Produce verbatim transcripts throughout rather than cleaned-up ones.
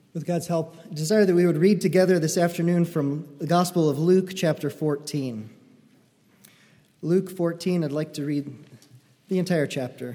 With God's help, I desire that we would read together this afternoon from the Gospel of Luke, chapter fourteen. Luke fourteen, I'd like to read the entire chapter.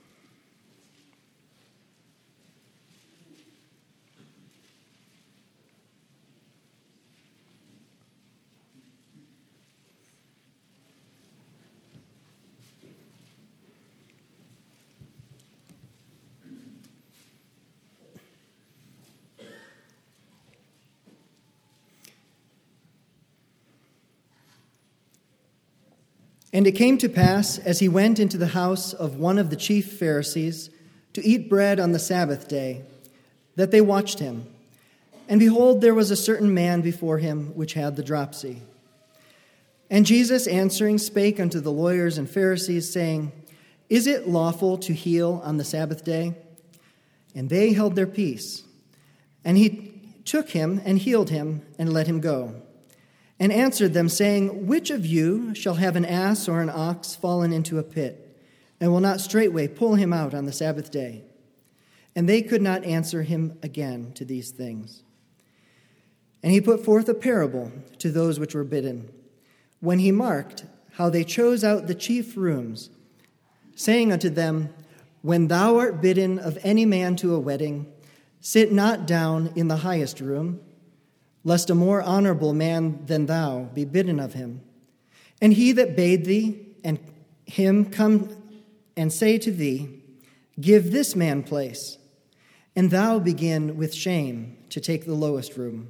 And it came to pass, as he went into the house of one of the chief Pharisees to eat bread on the Sabbath day, that they watched him. And behold, there was a certain man before him which had the dropsy. And Jesus answering spake unto the lawyers and Pharisees, saying, Is it lawful to heal on the Sabbath day? And they held their peace. And he took him and healed him and let him go. And answered them, saying, Which of you shall have an ass or an ox fallen into a pit, and will not straightway pull him out on the Sabbath day? And they could not answer him again to these things. And he put forth a parable to those which were bidden, when he marked how they chose out the chief rooms, saying unto them, When thou art bidden of any man to a wedding, sit not down in the highest room, lest a more honorable man than thou be bidden of him. And he that bade thee and him come and say to thee, Give this man place, and thou begin with shame to take the lowest room.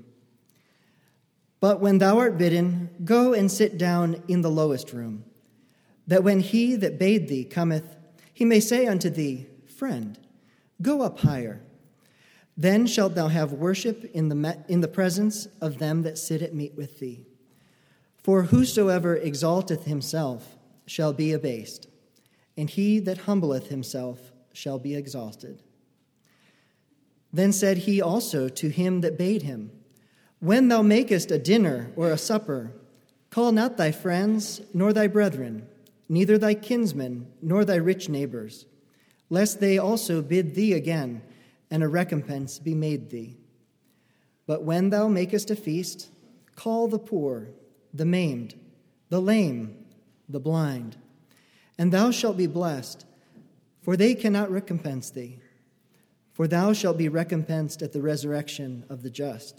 But when thou art bidden, go and sit down in the lowest room, that when he that bade thee cometh, he may say unto thee, Friend, go up higher. Then shalt thou have worship in the in the presence of them that sit at meat with thee. For whosoever exalteth himself shall be abased, and he that humbleth himself shall be exalted. Then said he also to him that bade him, When thou makest a dinner or a supper, call not thy friends, nor thy brethren, neither thy kinsmen, nor thy rich neighbors, lest they also bid thee again, and a recompense be made thee. But when thou makest a feast, call the poor, the maimed, the lame, the blind, and thou shalt be blessed, for they cannot recompense thee, for thou shalt be recompensed at the resurrection of the just.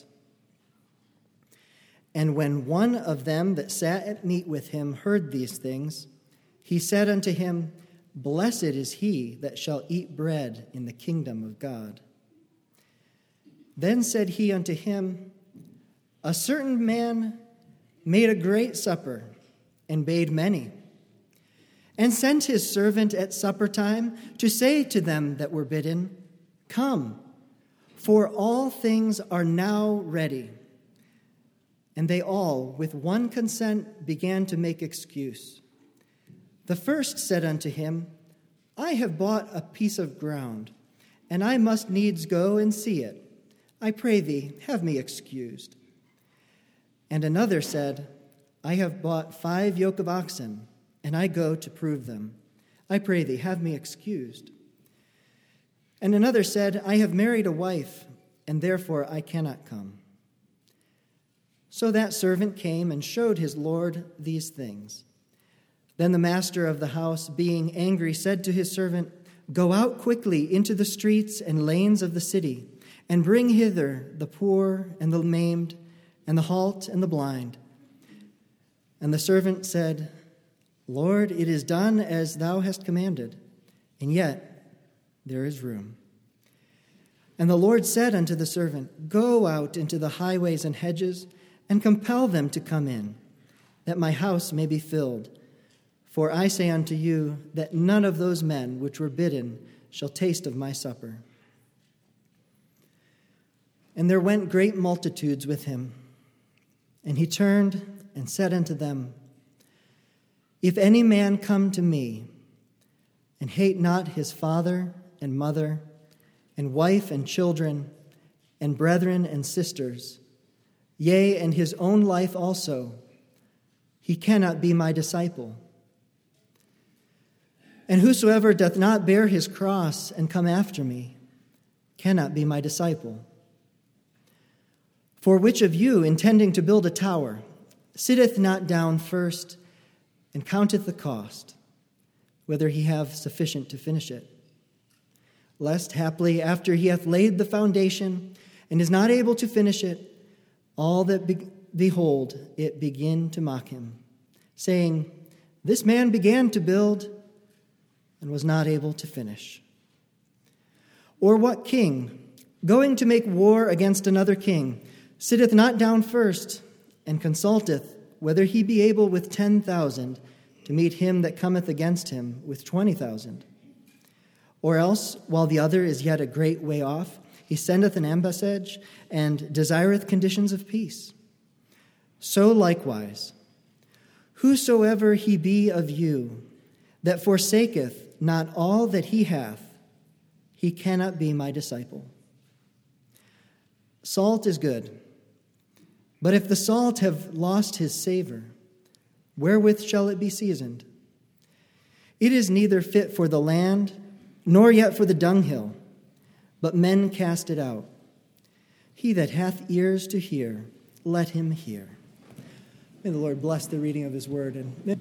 And when one of them that sat at meat with him heard these things, he said unto him, Blessed is he that shall eat bread in the kingdom of God. Then said he unto him, A certain man made a great supper, and bade many, and sent his servant at supper time to say to them that were bidden, Come, for all things are now ready. And they all, with one consent, began to make excuse. The first said unto him, I have bought a piece of ground, and I must needs go and see it. I pray thee, have me excused. And another said, I have bought five yoke of oxen, and I go to prove them. I pray thee, have me excused. And another said, I have married a wife, and therefore I cannot come. So that servant came and showed his lord these things. Then the master of the house, being angry, said to his servant, Go out quickly into the streets and lanes of the city, and bring hither the poor and the maimed, and the halt and the blind. And the servant said, Lord, it is done as thou hast commanded, and yet there is room. And the Lord said unto the servant, Go out into the highways and hedges, and compel them to come in, that my house may be filled. For I say unto you that none of those men which were bidden shall taste of my supper. And there went great multitudes with him. And he turned and said unto them, If any man come to me, and hate not his father and mother, and wife and children, and brethren and sisters, yea, and his own life also, he cannot be my disciple. And whosoever doth not bear his cross and come after me cannot be my disciple. For which of you, intending to build a tower, sitteth not down first and counteth the cost, whether he have sufficient to finish it? Lest, haply, after he hath laid the foundation and is not able to finish it, all that be- behold it begin to mock him, saying, This man began to build and was not able to finish. Or what king, going to make war against another king, sitteth not down first and consulteth whether he be able with ten thousand to meet him that cometh against him with twenty thousand? Or else, while the other is yet a great way off, he sendeth an ambassage and desireth conditions of peace. So likewise, whosoever he be of you that forsaketh not all that he hath, he cannot be my disciple. Salt is good, but if the salt have lost his savor, wherewith shall it be seasoned? It is neither fit for the land, nor yet for the dunghill, but men cast it out. He that hath ears to hear, let him hear. May the Lord bless the reading of his word. And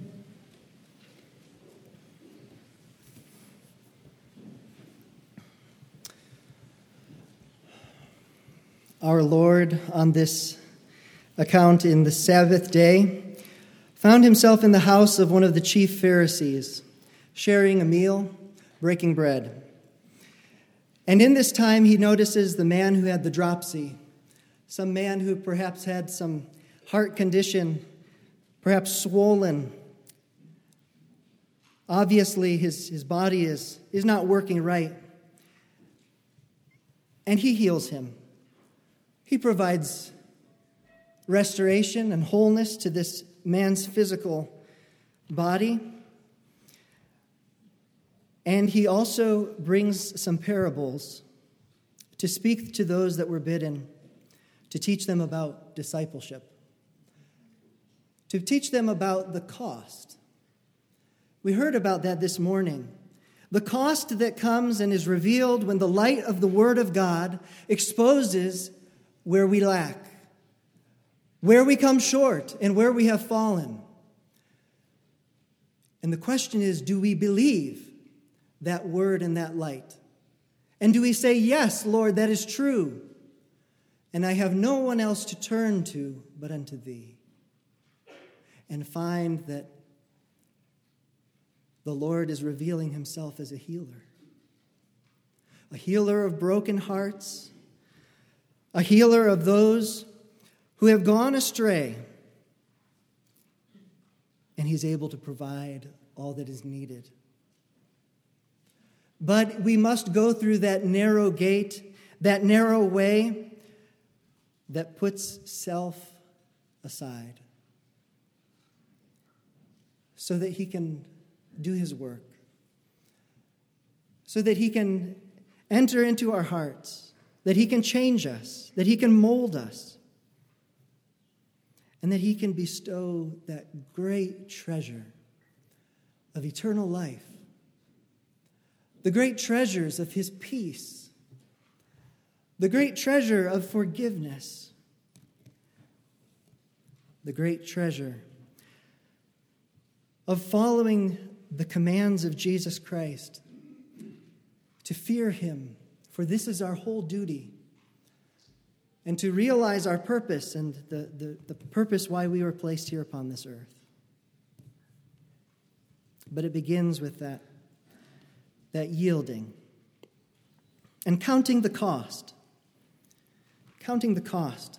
our Lord, on this account in the Sabbath day, found himself in the house of one of the chief Pharisees, sharing a meal, breaking bread. And in this time, he notices the man who had the dropsy, some man who perhaps had some heart condition, perhaps swollen. Obviously, his, his body is, is not working right. And he heals him. He provides restoration and wholeness to this man's physical body. And he also brings some parables to speak to those that were bidden, to teach them about discipleship, to teach them about the cost. We heard about that this morning. The cost that comes and is revealed when the light of the Word of God exposes where we lack, where we come short, and where we have fallen. And the question is, do we believe that word and that light? And do we say, yes, Lord, that is true, and I have no one else to turn to but unto thee? And find that the Lord is revealing himself as a healer. A healer of broken hearts, a healer of those who have gone astray, and he's able to provide all that is needed. But we must go through that narrow gate, that narrow way that puts self aside so that he can do his work, so that he can enter into our hearts, that he can change us, that he can mold us, and that he can bestow that great treasure of eternal life, the great treasures of his peace, the great treasure of forgiveness, the great treasure of following the commands of Jesus Christ, to fear him, for this is our whole duty, and to realize our purpose and the, the, the purpose why we were placed here upon this earth. But it begins with that, that yielding and counting the cost. Counting the cost.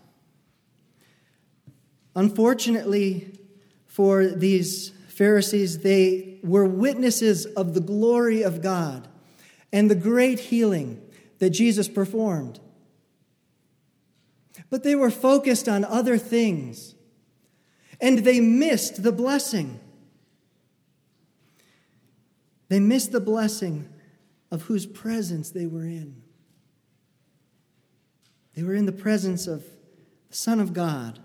Unfortunately for these Pharisees, they were witnesses of the glory of God and the great healing that Jesus performed. But they were focused on other things, and they missed the blessing. They missed the blessing of whose presence they were in. They were in the presence of the Son of God.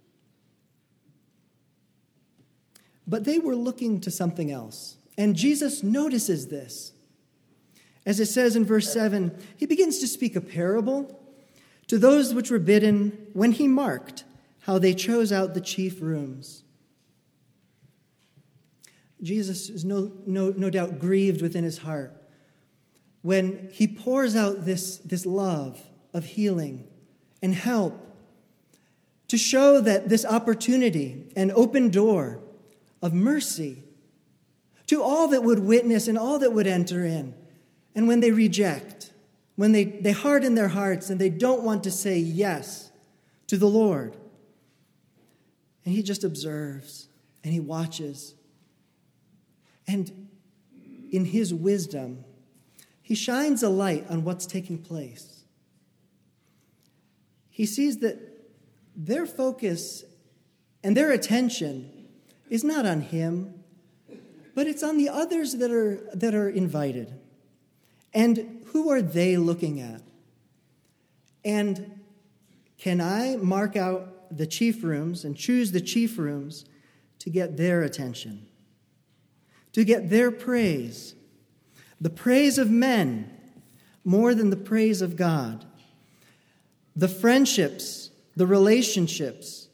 But they were looking to something else. And Jesus notices this. As it says in verse seven, he begins to speak a parable to those which were bidden when he marked how they chose out the chief rooms. Jesus is no, no, no doubt grieved within his heart when he pours out this, this love of healing and help to show that this opportunity, an open door of mercy to all that would witness and all that would enter in. And when they reject, when they, they harden their hearts and they don't want to say yes to the Lord, and he just observes and he watches. And in his wisdom, he shines a light on what's taking place. He sees that their focus and their attention is not on him, but it's on the others that are, that are invited. And who are they looking at? And can I mark out the chief rooms and choose the chief rooms to get their attention, to get their praise, the praise of men more than the praise of God, the friendships, the relationships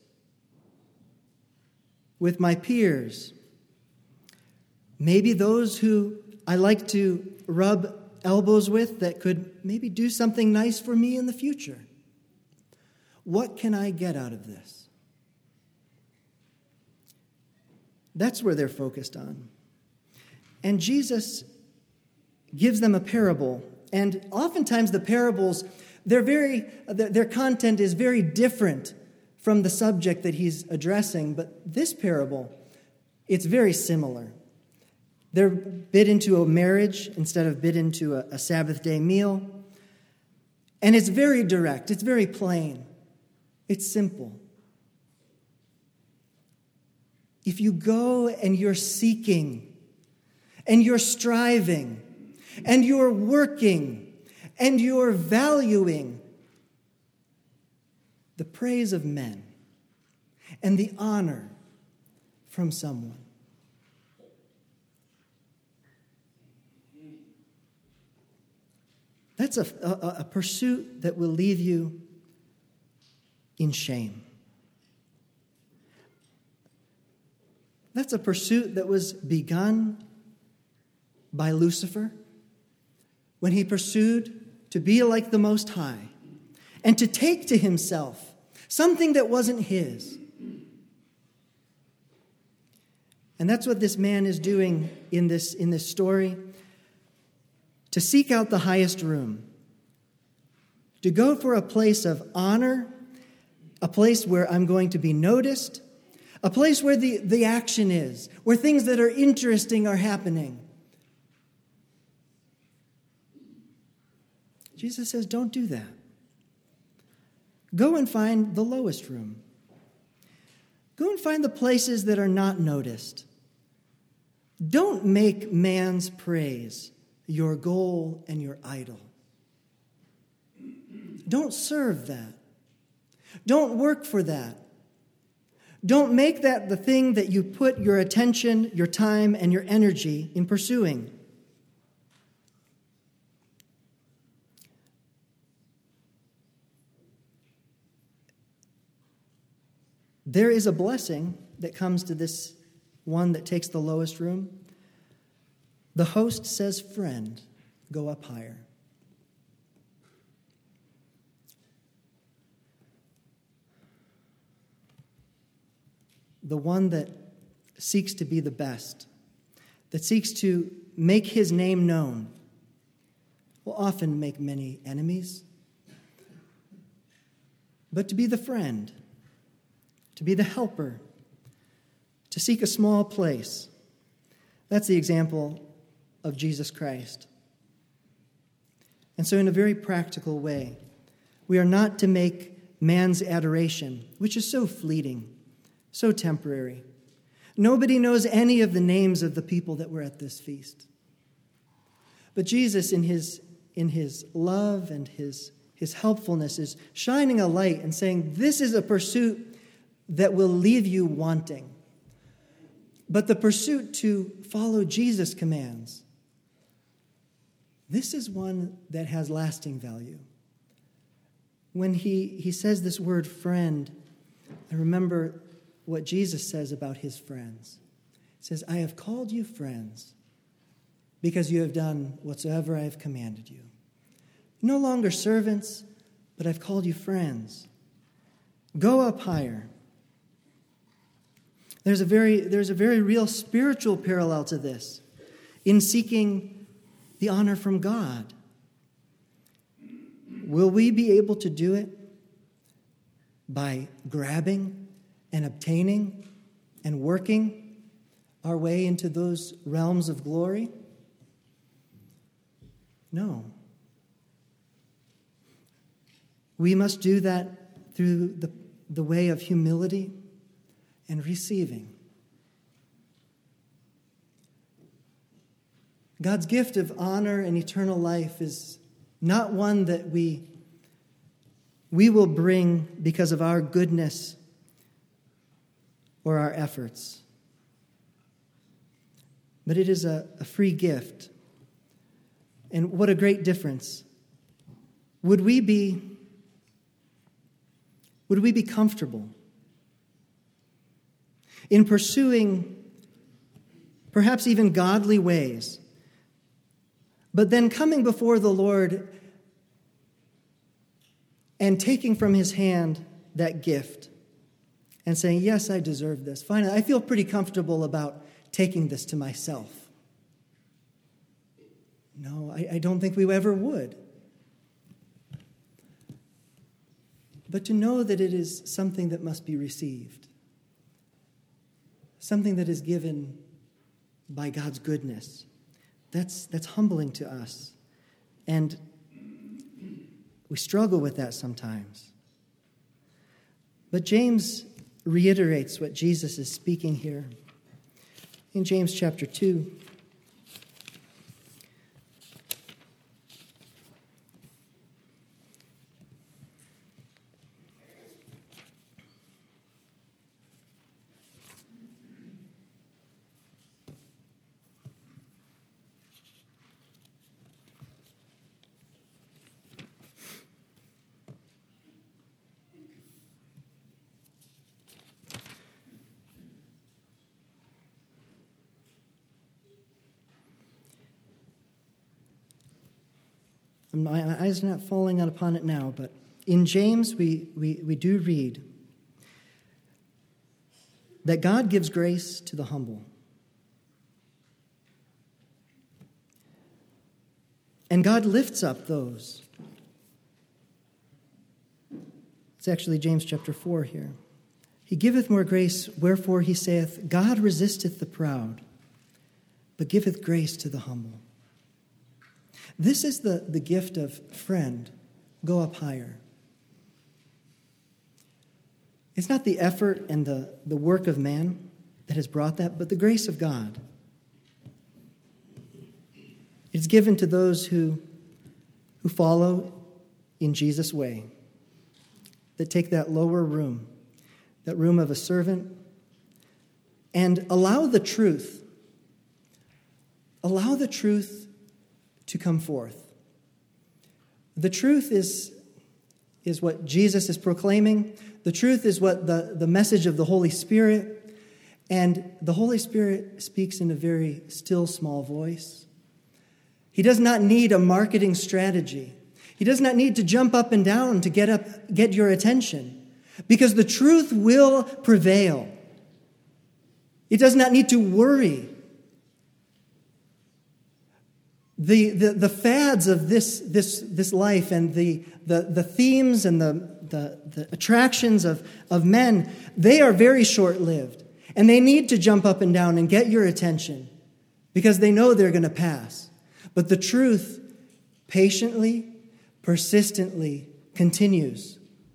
with my peers, maybe those who I like to rub elbows with that could maybe do something nice for me in the future. What can I get out of this? That's where they're focused on. And Jesus gives them a parable. And oftentimes the parables, they're very, their content is very different from the subject that he's addressing. But this parable, it's very similar. They're bid into a marriage instead of bid into a, a Sabbath day meal. And it's very direct. It's very plain. It's simple. If you go and you're seeking and you're striving and you're working and you're valuing the praise of men and the honor from someone, that's a, a, a pursuit that will leave you in shame. That's a pursuit that was begun by Lucifer when he pursued to be like the Most High and to take to himself something that wasn't his. And that's what this man is doing in this, in this story. To seek out the highest room, to go for a place of honor, a place where I'm going to be noticed, a place where the, the action is, where things that are interesting are happening. Jesus says, don't do that. Go and find the lowest room. Go and find the places that are not noticed. Don't make man's praise your goal and your idol. Don't serve that. Don't work for that. Don't make that the thing that you put your attention, your time, and your energy in pursuing. There is a blessing that comes to this one that takes the lowest room. The host says, friend, go up higher. The one that seeks to be the best, that seeks to make his name known, will often make many enemies. But to be the friend, to be the helper, to seek a small place, that's the example of Jesus Christ. And so in a very practical way, we are not to make man's adoration, which is so fleeting, so temporary. Nobody knows any of the names of the people that were at this feast. But Jesus, in his, in his love and his, his helpfulness, is shining a light and saying, this is a pursuit that will leave you wanting. But the pursuit to follow Jesus' commands, this is one that has lasting value. when he, he says this word friend, I remember what Jesus says about his friends. He says, I have called you friends because you have done whatsoever I have commanded you. No longer servants, but I've called you friends. Go up higher. There's a very, there's a very real spiritual parallel to this in seeking the honor from God. Will we be able to do it by grabbing and obtaining and working our way into those realms of glory? No. We must do that through the, the way of humility and receiving. God's gift of honor and eternal life is not one that we, we will bring because of our goodness or our efforts. But it is a, a free gift. And what a great difference. Would we be, would we be comfortable in pursuing perhaps even godly ways, but then coming before the Lord and taking from his hand that gift and saying, yes, I deserve this. Finally, I feel pretty comfortable about taking this to myself. No, I, I don't think we ever would. But to know that it is something that must be received, something that is given by God's goodness, that's, that's humbling to us. And we struggle with that sometimes. But James reiterates what Jesus is speaking here. In James chapter two, my eyes are not falling out upon it now, but in James we, we, we do read that God gives grace to the humble. And God lifts up those. It's actually James chapter four here. He giveth more grace, wherefore he saith, God resisteth the proud, but giveth grace to the humble. This is the, the gift of friend. Go up higher. It's not the effort and the, the work of man that has brought that, but the grace of God. It's given to those who, who follow in Jesus' way, that take that lower room, that room of a servant, and allow the truth, allow the truth to come forth. The truth is, is what Jesus is proclaiming. The truth is what the, the message of the Holy Spirit. And the Holy Spirit speaks in a very still, small voice. He does not need a marketing strategy. He does not need to jump up and down to get up, get your attention, because the truth will prevail. It does not need to worry. The, the, the fads of this, this, this life and the, the, the themes and the, the, the attractions of, of men, they are very short-lived. And they need to jump up and down and get your attention because they know they're going to pass. But the truth patiently, persistently continues.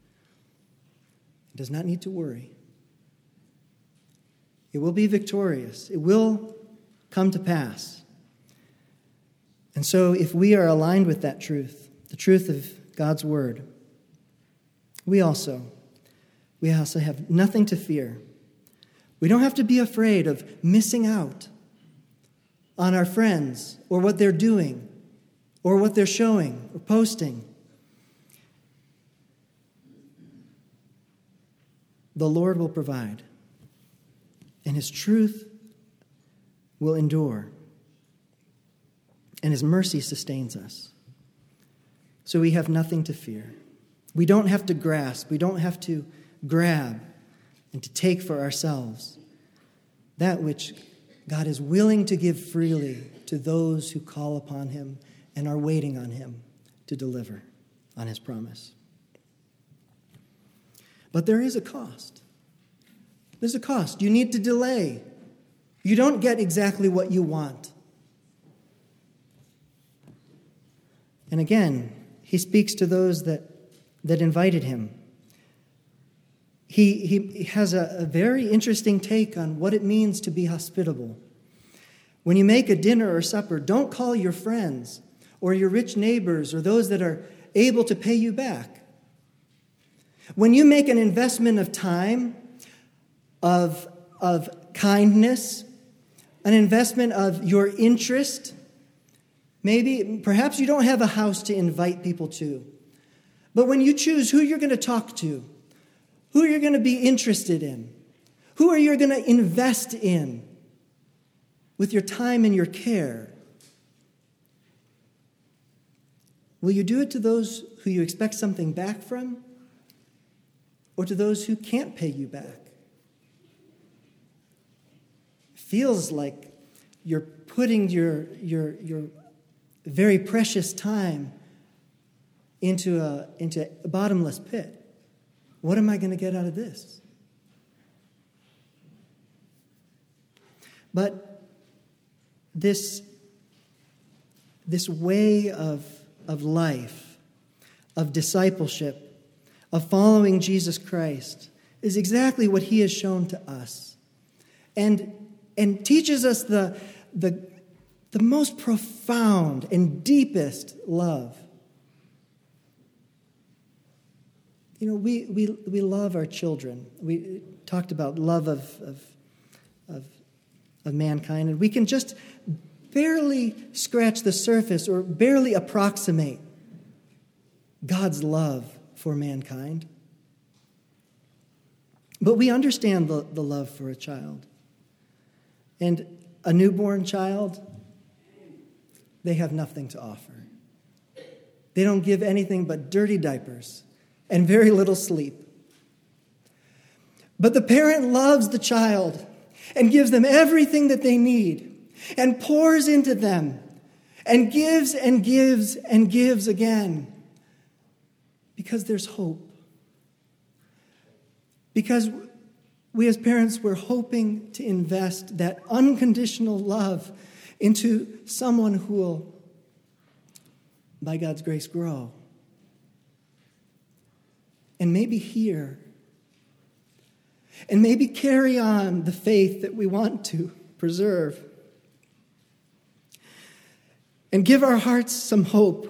It does not need to worry. It will be victorious. It will come to pass. And so if we are aligned with that truth, the truth of God's word, we also, we also have nothing to fear. We don't have to be afraid of missing out on our friends or what they're doing or what they're showing or posting. the Lord will provide, and his truth will endure, and his mercy sustains us. So we have nothing to fear. We don't have to grasp, we don't have to grab and to take for ourselves that which God is willing to give freely to those who call upon him and are waiting on him to deliver on his promise. But there is a cost. There's a cost. You need to delay. You don't get exactly what you want. And again, he speaks to those that, that invited him. He, he has a, a very interesting take on what it means to be hospitable. When you make a dinner or supper, don't call your friends or your rich neighbors or those that are able to pay you back. When you make an investment of time, of, of kindness, an investment of your interest, maybe, perhaps you don't have a house to invite people to, but when you choose who you're going to talk to, who you're going to be interested in, who are you going to invest in with your time and your care, will you do it to those who you expect something back from, or to those who can't pay you back? It feels like you're putting your, your, your very precious time into a, into a bottomless pit. What am I going to get out of this? But this, this way of, of life, of discipleship, of following Jesus Christ, is exactly what he has shown to us. And, and teaches us the, the, the most profound and deepest love. You know, we, we, we love our children. We talked about love of, of, of, of mankind, and we can just barely scratch the surface or barely approximate God's love for mankind. But we understand the, the love for a child. And a newborn child, they have nothing to offer. They don't give anything but dirty diapers and very little sleep. But the parent loves the child and gives them everything that they need and pours into them and gives and gives and gives again. Because there's hope. Because we as parents, we're hoping to invest that unconditional love into someone who will, by God's grace, grow. And maybe hear. And maybe carry on the faith that we want to preserve. And give our hearts some hope.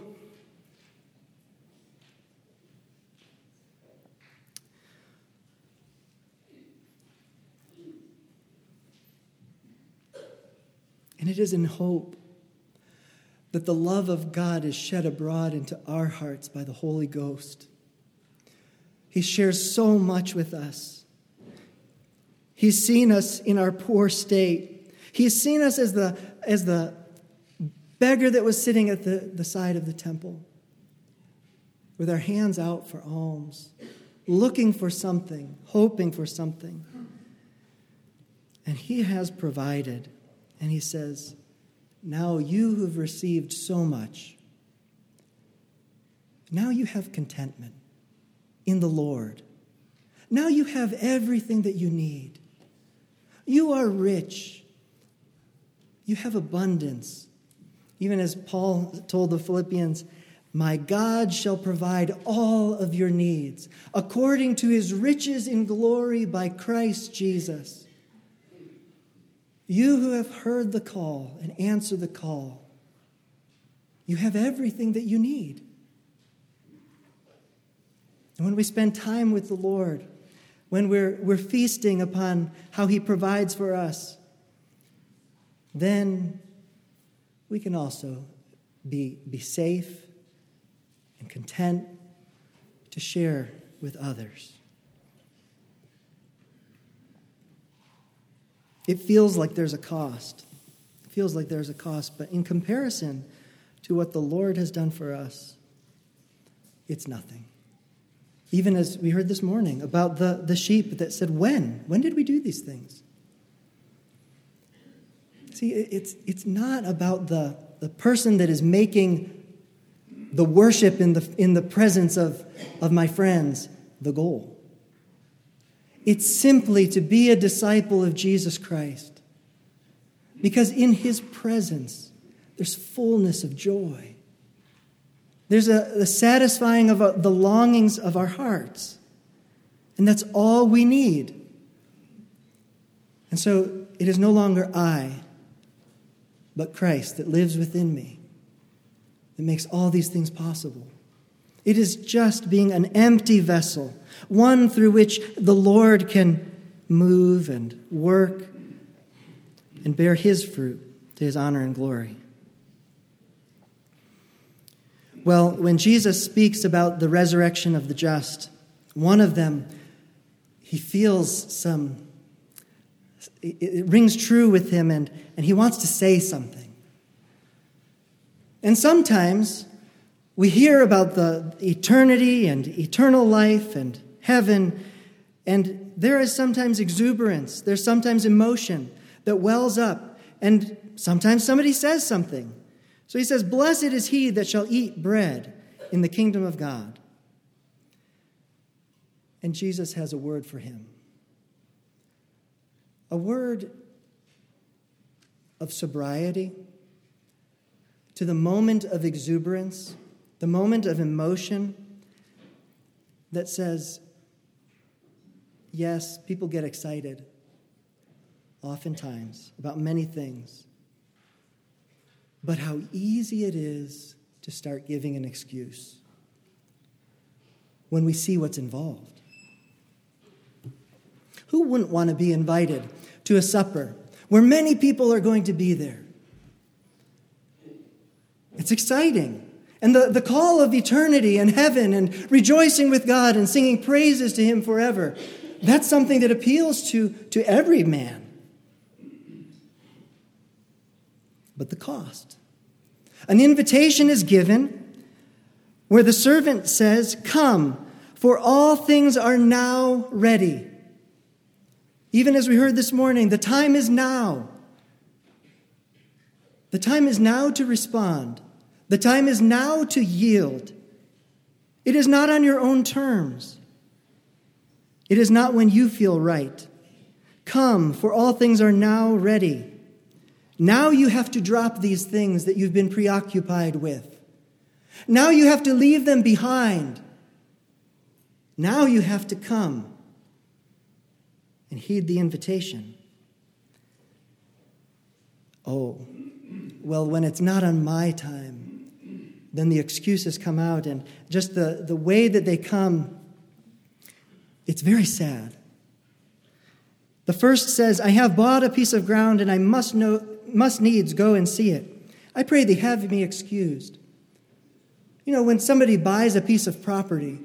And it is in hope that the love of God is shed abroad into our hearts by the Holy Ghost. He shares so much with us. He's seen us in our poor state. He's seen us as the, as the beggar that was sitting at the, the side of the temple with our hands out for alms, looking for something, hoping for something. And he has provided. And he says, now you who've received so much, now you have contentment in the Lord. Now you have everything that you need. You are rich. You have abundance. Even as Paul told the Philippians, my God shall provide all of your needs according to his riches in glory by Christ Jesus. You who have heard the call and answered the call, you have everything that you need. And when we spend time with the Lord, when we're, we're feasting upon how he provides for us, then we can also be, be safe and content to share with others. It feels like there's a cost. It feels like there's a cost, but in comparison to what the Lord has done for us, it's nothing. Even as we heard this morning about the, the sheep that said, when? When did we do these things? See, it's, it's not about the, the person that is making the worship in the, in the presence of, of my friends the goal. It's simply to be a disciple of Jesus Christ. Because in his presence, there's fullness of joy. There's a, a satisfying of a, the longings of our hearts. And that's all we need. And so it is no longer I, but Christ that lives within me that makes all these things possible. It is just being an empty vessel, one through which the Lord can move and work and bear his fruit to his honor and glory. Well, when Jesus speaks about the resurrection of the just, one of them, he feels some, it, it rings true with him, and, and he wants to say something. And sometimes we hear about the eternity and eternal life and heaven, and there is sometimes exuberance, there's sometimes emotion that wells up, and sometimes somebody says something. So he says, "Blessed is he that shall eat bread in the kingdom of God." And Jesus has a word for him. A word of sobriety to the moment of exuberance, the moment of emotion that says, yes, people get excited oftentimes about many things. But how easy it is to start giving an excuse when we see what's involved. Who wouldn't want to be invited to a supper where many people are going to be there? It's exciting. And the, the call of eternity and heaven and rejoicing with God and singing praises to him forever, that's something that appeals to, to every man. But the cost. An invitation is given where the servant says, "Come, for all things are now ready." Even as we heard this morning, the time is now. The time is now to respond. The time is now to yield. It is not on your own terms. It is not when you feel right. Come, for all things are now ready. Now you have to drop these things that you've been preoccupied with. Now you have to leave them behind. Now you have to come and heed the invitation. Oh, well, when it's not on my time, then the excuses come out, and just the, the way that they come, it's very sad. The first says, "I have bought a piece of ground, and I must know, must needs go and see it. I pray thee have me excused." You know, when somebody buys a piece of property,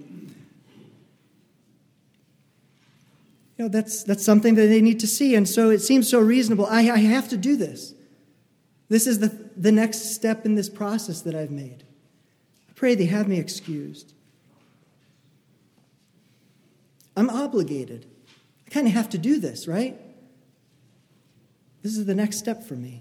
you know, that's that's something that they need to see, and so it seems so reasonable. I, I have to do this. This is the, the next step in this process that I've made. I pray thee have me excused. I'm obligated. I kind of have to do this, right? This is the next step for me.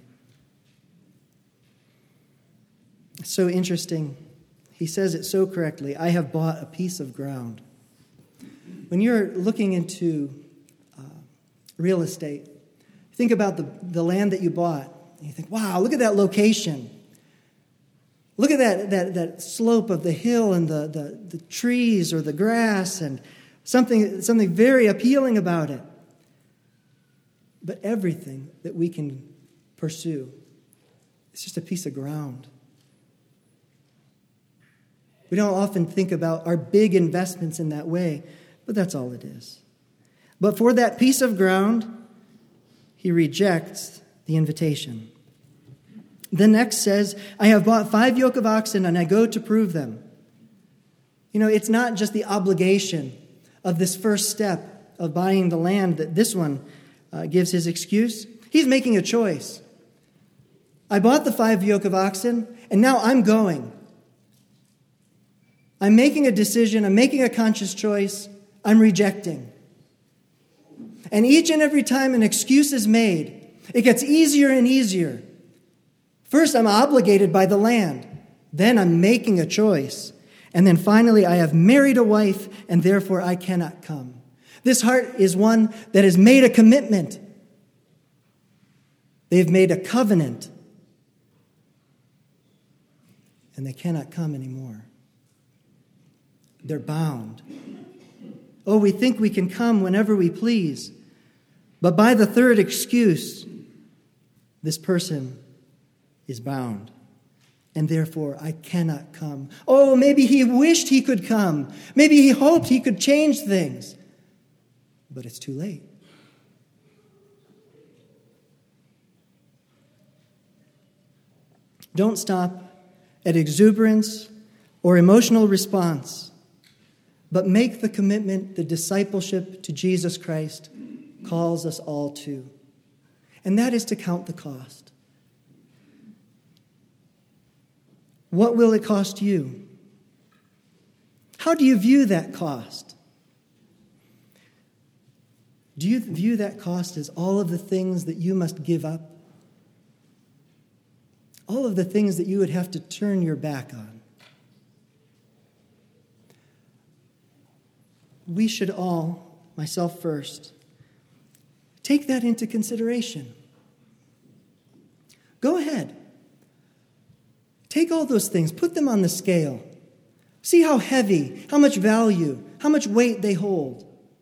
It's so interesting. He says it so correctly. I have bought a piece of ground. When you're looking into uh, real estate, think about the, the land that you bought. And you think, wow, look at that location. Look at that, that, that slope of the hill and the, the, the trees or the grass and something, something very appealing about it. But everything that we can pursue is just a piece of ground. We don't often think about our big investments in that way, but that's all it is. But for that piece of ground, he rejects the invitation. The next says, "I have bought five yoke of oxen, and I go to prove them." You know, it's not just the obligation of this first step of buying the land that this one uh, gives his excuse. He's making a choice. I bought the five yoke of oxen, and now I'm going. I'm making a decision. I'm making a conscious choice. I'm rejecting. And each and every time an excuse is made, it gets easier and easier. First, I'm obligated by the land. Then I'm making a choice. And then finally, I have married a wife, and therefore I cannot come. This heart is one that has made a commitment. They've made a covenant. And they cannot come anymore. They're bound. Oh, we think we can come whenever we please. But by the third excuse, this person is bound. And therefore, I cannot come. Oh, maybe he wished he could come. Maybe he hoped he could change things. But it's too late. Don't stop at exuberance or emotional response, but make the commitment the discipleship to Jesus Christ calls us all to. And that is to count the cost. What will it cost you? How do you view that cost? Do you view that cost as all of the things that you must give up? All of the things that you would have to turn your back on? We should all, myself first, take that into consideration. Go ahead. Take all those things, put them on the scale. See how heavy, how much value, how much weight they hold.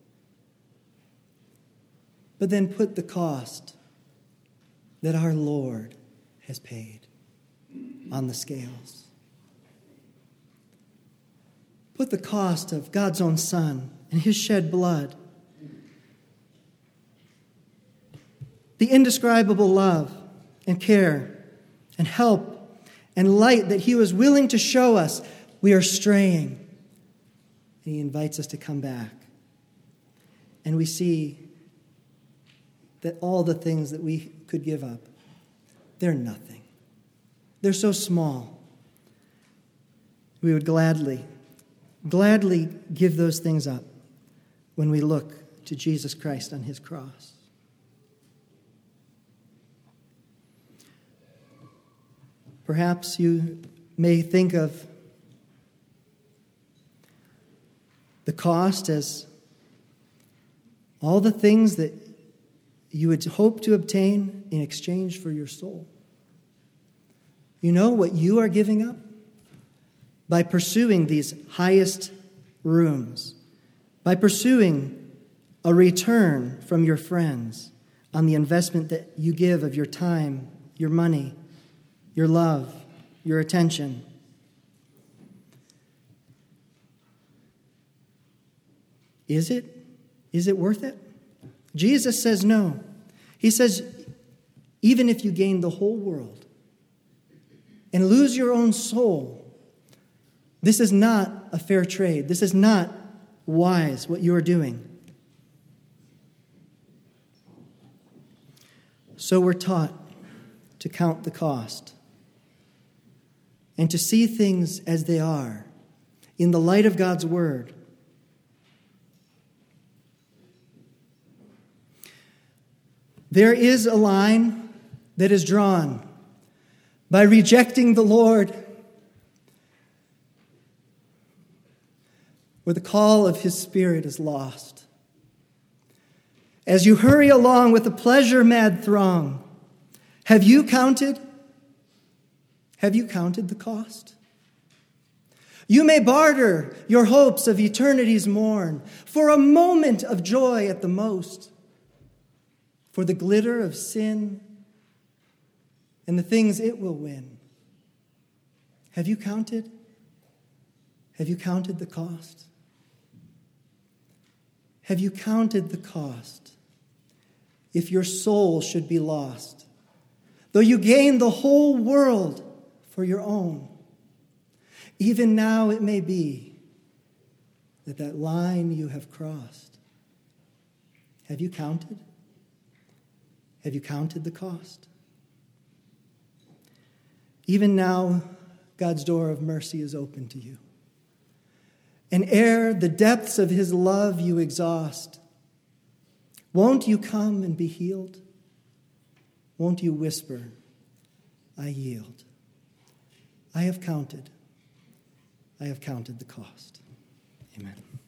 But then put the cost that our Lord has paid on the scales. Put the cost of God's own Son and his shed blood. The indescribable love and care and help and light that he was willing to show us. We are straying. And he invites us to come back. And we see that all the things that we could give up, they're nothing. They're so small. We would gladly, gladly give those things up when we look to Jesus Christ on his cross. Perhaps you may think of the cost as all the things that you would hope to obtain in exchange for your soul. You know what you are giving up? By pursuing these highest rooms, by pursuing a return from your friends on the investment that you give of your time, your money, your love, your attention. Is it? Is it worth it? Jesus says no. He says, even if you gain the whole world and lose your own soul, this is not a fair trade. This is not wise, what you are doing. So we're taught to count the cost and to see things as they are in the light of God's word. There is a line that is drawn by rejecting the Lord, where the call of his Spirit is lost. As you hurry along with a pleasure-mad throng, have you counted? Have you counted the cost? You may barter your hopes of eternity's morn for a moment of joy at the most, for the glitter of sin and the things it will win. Have you counted? Have you counted the cost? Have you counted the cost if your soul should be lost, though you gain the whole world for your own? Even now it may be that that line you have crossed. Have you counted? Have you counted the cost? Even now, God's door of mercy is open to you. And ere the depths of his love you exhaust, won't you come and be healed? Won't you whisper, I yield. I have counted. I have counted the cost. Amen.